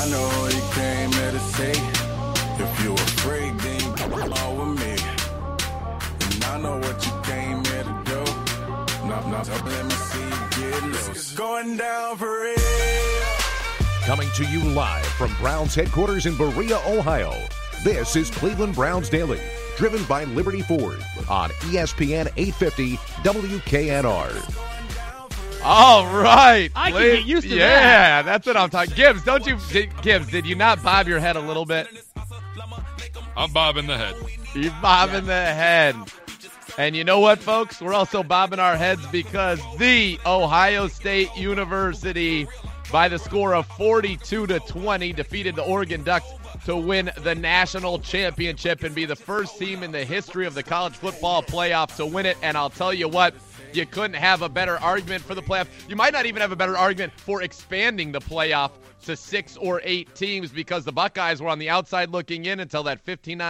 I know who you came here to see. If you afraid, then you come on with me. And I know what you came here to do. No, let me see you get loose. It's going down for real. Coming to you live from Browns headquarters in Berea, Ohio. This is Cleveland Browns Daily, driven by Liberty Ford on ESPN 850 WKNR. All right. I can get used to that. Yeah, that's what I'm talking. Gibbs, Gibbs, did you not bob your head a little bit? I'm bobbing the head. You're bobbing the head. And you know what, folks? We're also bobbing our heads because the Ohio State University, by the score of 42-20, defeated the Oregon Ducks to win the national championship and be the first team in the history of the college football playoff to win it. And I'll tell you what, you couldn't have a better argument for the playoff. You might not even have a better argument for expanding the playoff to 6 or 8 teams because the Buckeyes were on the outside looking in until that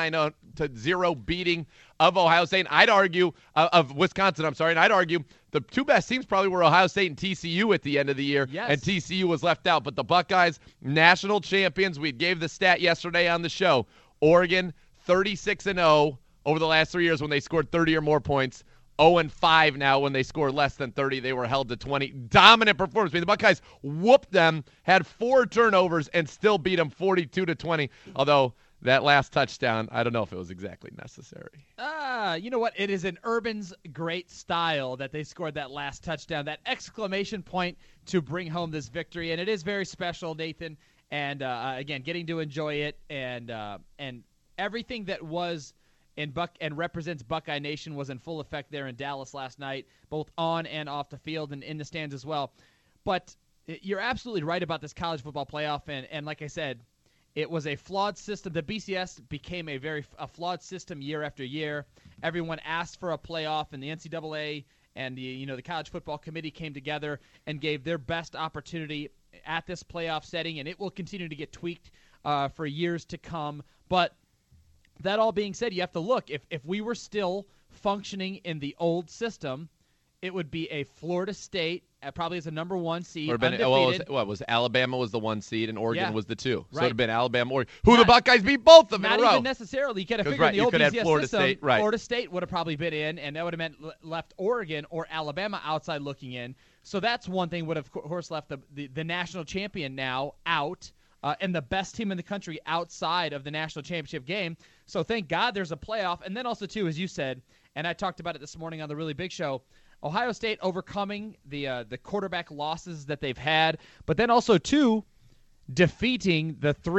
59-0 beating of Ohio State. And I'd argue of Wisconsin, and I'd argue the two best teams probably were Ohio State and TCU at the end of the year, yes. And TCU was left out. But the Buckeyes, national champions, we gave the stat yesterday on the show. Oregon, 36-0 over the last 3 years when they scored 30 or more points. 0-5 now when they score less than 30. They were held to 20. Dominant performance. I mean, the Buckeyes whooped them, had 4 turnovers, and still beat them 42-20. Although that last touchdown, I don't know if it was exactly necessary. You know what? It is in Urban's great style that they scored that last touchdown, that exclamation point to bring home this victory. And it is very special, Nathan. And, again, getting to enjoy it and everything that was and represents Buckeye Nation was in full effect there in Dallas last night, both on and off the field and in the stands as well. But you're absolutely right about this college football playoff, and like I said, it was a flawed system. The BCS became a flawed system year after year. Everyone asked for a playoff, and the NCAA and the College Football Committee came together and gave their best opportunity at this playoff setting, and it will continue to get tweaked for years to come. But that all being said, you have to look. If we were still functioning in the old system, it would be a Florida State, probably as a number 1 seed, undefeated. Was Alabama was the 1 seed and Oregon was the 2. So right. it would have been Alabama, Oregon. The Buckeyes beat both of them in a row. Not even necessarily. You could have figured in the old BCS Florida system, State, right. Florida State would have probably been in, and that would have meant left Oregon or Alabama outside looking in. So that's one thing would have, of course, left the national champion now out. And the best team in the country outside of the national championship game. So thank God there's a playoff. And then also, too, as you said, and I talked about it this morning on the Really Big Show, Ohio State overcoming the quarterback losses that they've had, but then also, too, defeating the two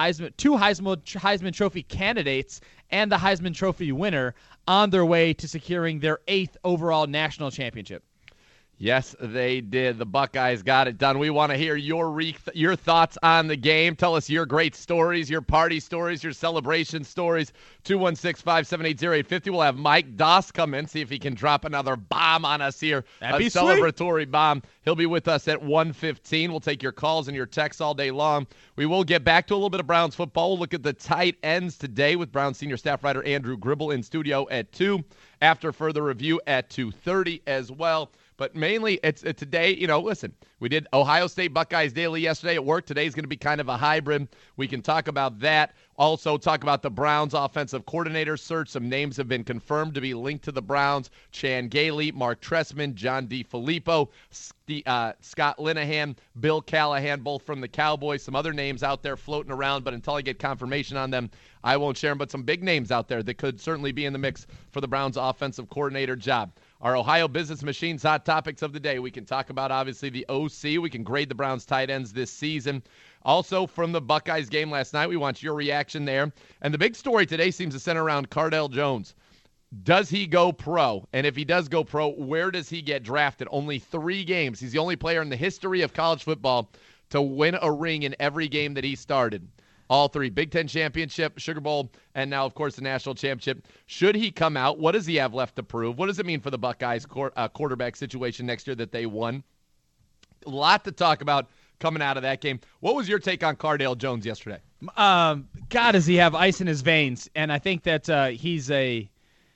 Heisman Trophy candidates and the Heisman Trophy winner on their way to securing their 8th overall national championship. Yes, they did. The Buckeyes got it done. We want to hear your thoughts on the game. Tell us your great stories, your party stories, your celebration stories. 216-578-0850. We'll have Mike Doss come in, see if he can drop another bomb on us here. That'd be celebratory sweet. Bomb. He'll be with us at 1:15. We'll take your calls and your texts all day long. We will get back to a little bit of Browns football. We'll look at the tight ends today with Browns senior staff writer Andrew Gribble in studio at 2. After further review at 2:30 as well. But mainly, it's today, listen, we did Ohio State Buckeyes Daily yesterday at work. Today's going to be kind of a hybrid. We can talk about that. Also talk about the Browns offensive coordinator search. Some names have been confirmed to be linked to the Browns. Chan Gailey, Mark Trestman, John DeFilippo, Scott Linehan, Bill Callahan, both from the Cowboys. Some other names out there floating around, but until I get confirmation on them, I won't share them. But some big names out there that could certainly be in the mix for the Browns offensive coordinator job. Our Ohio Business Machine's hot topics of the day. We can talk about, obviously, the OC. We can grade the Browns tight ends this season. Also, from the Buckeyes game last night, we want your reaction there. And the big story today seems to center around Cardale Jones. Does he go pro? And if he does go pro, where does he get drafted? Only 3 games. He's the only player in the history of college football to win a ring in every game that he started. All 3, Big Ten Championship, Sugar Bowl, and now, of course, the National Championship. Should he come out, what does he have left to prove? What does it mean for the Buckeyes quarterback situation next year that they won? A lot to talk about coming out of that game. What was your take on Cardale Jones yesterday? God, does he have ice in his veins? And I think that he's a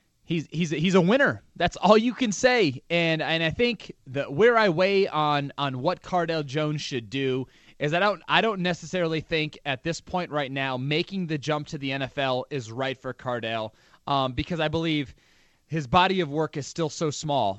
winner. That's all you can say. And I think where I weigh on what Cardale Jones should do is I don't necessarily think at this point right now making the jump to the NFL is right for Cardale, because I believe his body of work is still so small.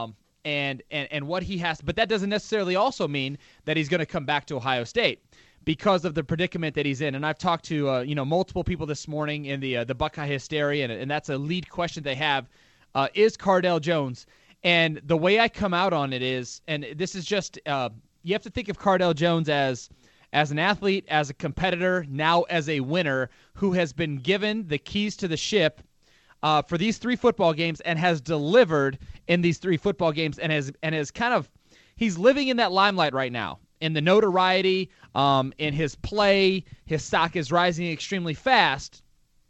And what he has, but that doesn't necessarily also mean that he's going to come back to Ohio State because of the predicament that he's in. And I've talked to multiple people this morning in the Buckeye hysteria, and that's a lead question they have: is Cardale Jones? And the way I come out on it is, and this is just you have to think of Cardale Jones as an athlete, as a competitor, now as a winner who has been given the keys to the ship for these 3 football games and has delivered in these 3 football games and has kind of, he's living in that limelight right now, in the notoriety, in his play. His stock is rising extremely fast.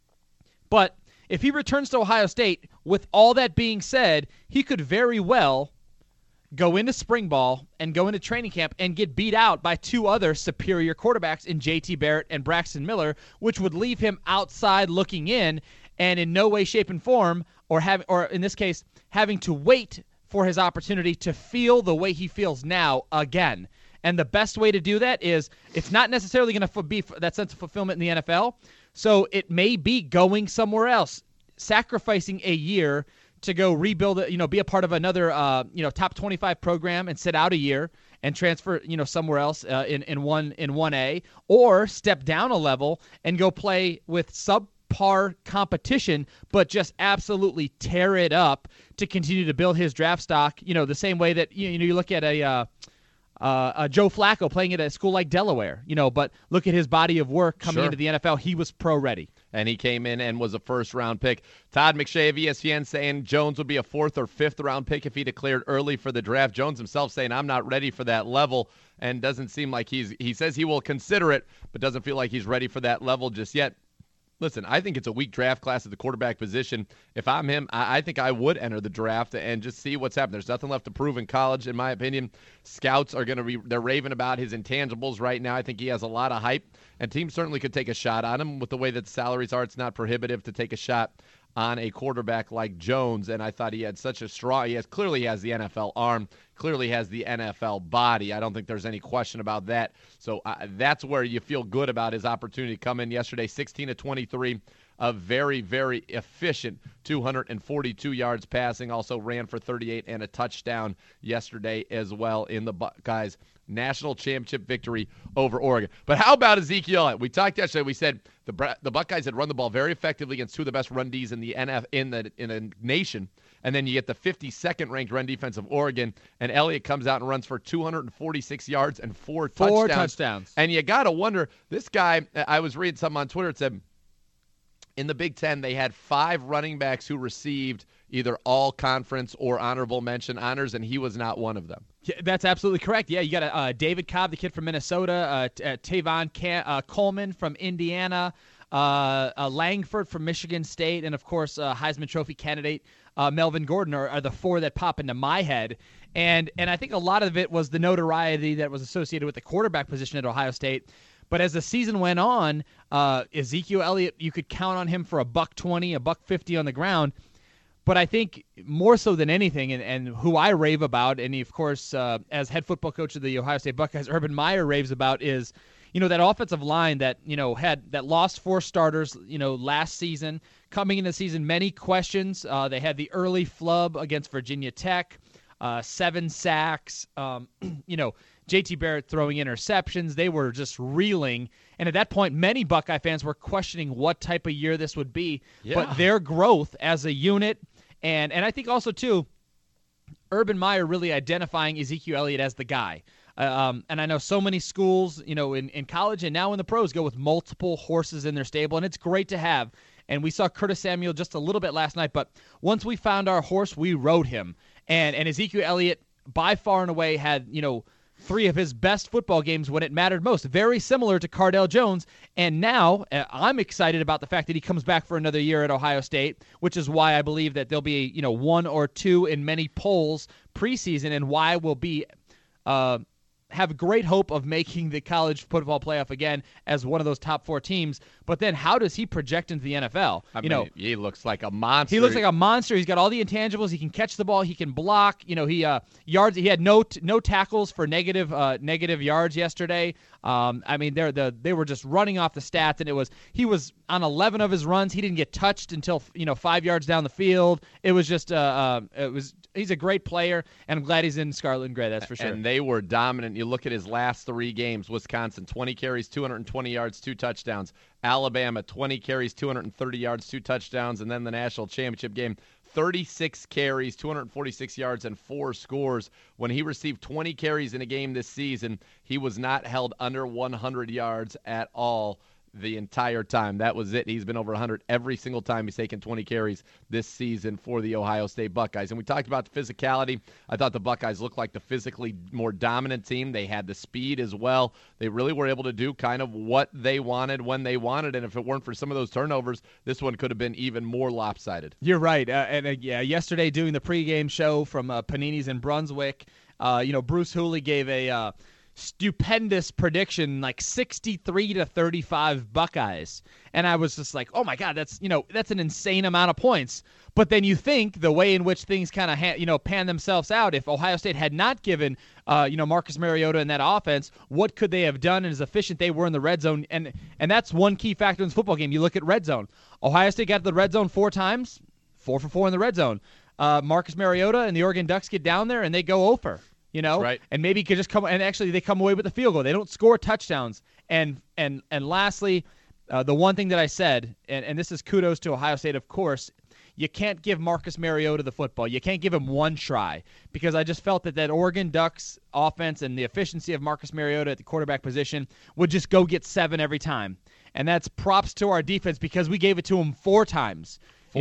But if he returns to Ohio State, with all that being said, he could very well go into spring ball and go into training camp and get beat out by 2 other superior quarterbacks in J.T. Barrett and Braxton Miller, which would leave him outside looking in and in no way, shape, and form, or in this case, having to wait for his opportunity to feel the way he feels now again. And the best way to do that is, it's not necessarily going to be that sense of fulfillment in the NFL, so it may be going somewhere else, sacrificing a year to go rebuild it, be a part of another, top 25 program and sit out a year and transfer, somewhere else in 1A, or step down a level and go play with subpar competition, but just absolutely tear it up to continue to build his draft stock. The same way that you look at a Joe Flacco playing at a school like Delaware, but look at his body of work coming into the NFL. He was pro ready. And he came in and was a first-round pick. Todd McShay of ESPN saying Jones would be a 4th or 5th-round pick if he declared early for the draft. Jones himself saying, I'm not ready for that level, and doesn't seem like he says he will consider it, but doesn't feel like he's ready for that level just yet. Listen, I think it's a weak draft class at the quarterback position. If I'm him, I think I would enter the draft and just see what's happening. There's nothing left to prove in college, in my opinion. Scouts are they're raving about his intangibles right now. I think he has a lot of hype, and teams certainly could take a shot on him. With the way that the salaries are, it's not prohibitive to take a shot on a quarterback like Jones, and I thought he had such a strong, clearly has the NFL arm, clearly has the NFL body. I don't think there's any question about that. So that's where you feel good about his opportunity to come in yesterday. 16 of 23, a very, very efficient 242 yards passing, also ran for 38 and a touchdown yesterday as well in the Buckeyes' national championship victory over Oregon. But how about Ezekiel Elliott? We talked yesterday. We said the Buckeyes had run the ball very effectively against 2 of the best run Ds in the nation, and then you get the 52nd ranked run defense of Oregon, and Elliott comes out and runs for 246 yards and 4 touchdowns. And you got to wonder, this guy, I was reading something on Twitter, it said in the Big Ten they had 5 running backs who received either all-conference or honorable mention honors, and he was not one of them. Yeah, that's absolutely correct. Yeah, you got David Cobb, the kid from Minnesota, Tavon Coleman from Indiana, Langford from Michigan State, and, of course, Heisman Trophy candidate Melvin Gordon are the 4 that pop into my head. And I think a lot of it was the notoriety that was associated with the quarterback position at Ohio State. But as the season went on, Ezekiel Elliott, you could count on him for $120, $150 on the ground. But I think more so than anything, and who I rave about, and he, of course, as head football coach of the Ohio State Buckeyes, Urban Meyer raves about, is that offensive line that that lost 4 starters last season. Coming into the season, many questions. They had the early flub against Virginia Tech, 7 sacks. J.T. Barrett throwing interceptions. They were just reeling. And at that point, many Buckeye fans were questioning what type of year this would be. Yeah. But their growth as a unit, and I think also, too, Urban Meyer really identifying Ezekiel Elliott as the guy. And I know so many schools, in college and now in the pros go with multiple horses in their stable, and it's great to have. And we saw Curtis Samuel just a little bit last night, but once we found our horse, we rode him. And Ezekiel Elliott, by far and away, had, 3 of his best football games when it mattered most. Very similar to Cardale Jones. And now I'm excited about the fact that he comes back for another year at Ohio State, which is why I believe that there'll be, 1 or 2 in many polls preseason, and why we'll be have great hope of making the college football playoff again as one of those top 4 teams. But then how does he project into the NFL? I mean, he looks like a monster. He looks like a monster. He's got all the intangibles. He can catch the ball. He can block. He yards. He had no tackles for negative yards yesterday. I mean, they were just running off the stats, and he was on 11 of his runs. He didn't get touched until 5 yards down the field. It was just he's a great player, and I'm glad he's in scarlet and gray. That's for sure. And they were dominant. You look at his last 3 games: Wisconsin, 20 carries, 220 yards, 2 touchdowns. Alabama, 20 carries, 230 yards, 2 touchdowns. And then the national championship game, 36 carries, 246 yards, and 4 scores. When he received 20 carries in a game this season, he was not held under 100 yards at all the entire time. That was it. He's been over 100 every single time he's taken 20 carries this season for the Ohio State Buckeyes. And we talked about the physicality. I thought the Buckeyes looked like the physically more dominant team. They had the speed as well. They really were able to do kind of what they wanted when they wanted. And if it weren't for some of those turnovers, this one could have been even more lopsided. You're right. Yesterday doing the pregame show from Panini's in Brunswick, Bruce Hooley gave a stupendous prediction, like 63-35 Buckeyes, and I was just like, oh my God, that's an insane amount of points. But then you think the way in which things kind of pan themselves out, if Ohio State had not given Marcus Mariota in that offense, what could they have done, and as efficient they were in the red zone? And that's one key factor in this football game. You look at red zone. Ohio State got to the red zone 4 times, 4 for 4 in the red zone. Marcus Mariota and the Oregon Ducks get down there and they go over. Right. And maybe could just come, and actually they come away with the field goal. They don't score touchdowns. And lastly, the one thing that I said, and this is kudos to Ohio State, of course, you can't give Marcus Mariota the football. You can't give him one try, because I just felt that Oregon Ducks offense and the efficiency of Marcus Mariota at the quarterback position would just go get 7 every time. And that's props to our defense, because we gave it to him 4 times.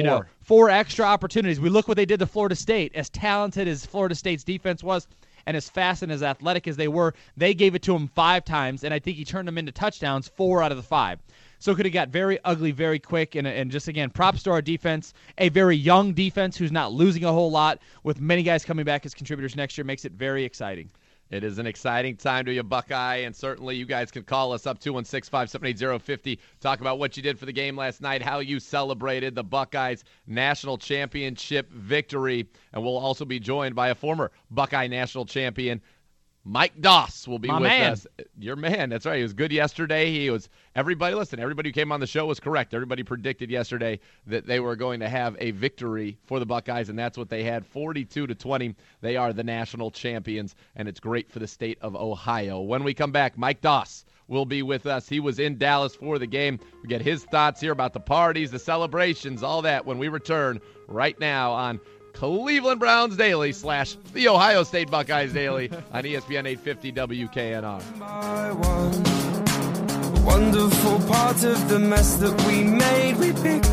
4 extra opportunities. We look what they did to Florida State. As talented as Florida State's defense was, and as fast and as athletic as they were, they gave it to him 5 times, and I think he turned them into touchdowns 4 out of the 5. So it could have got very ugly very quick, and just, again, props to our defense. A very young defense who's not losing a whole lot, with many guys coming back as contributors next year, makes it very exciting. It is an exciting time to be a Buckeye, and certainly you guys can call us up 216-578-050. Talk about what you did for the game last night, how you celebrated the Buckeyes' national championship victory, and we'll also be joined by a former Buckeye national champion. Mike Doss will be with us. Your man, that's right. He was good yesterday. Everybody who came on the show was correct. Everybody predicted yesterday that they were going to have a victory for the Buckeyes, and that's what they had, 42-20. They are the national champions, and it's great for the state of Ohio. When we come back, Mike Doss will be with us. He was in Dallas for the game. We get his thoughts here about the parties, the celebrations, all that when we return right now on Cleveland Browns Daily / the Ohio State Buckeyes Daily on ESPN 850 WKNR. Wonderful part of the mess that we made. We pick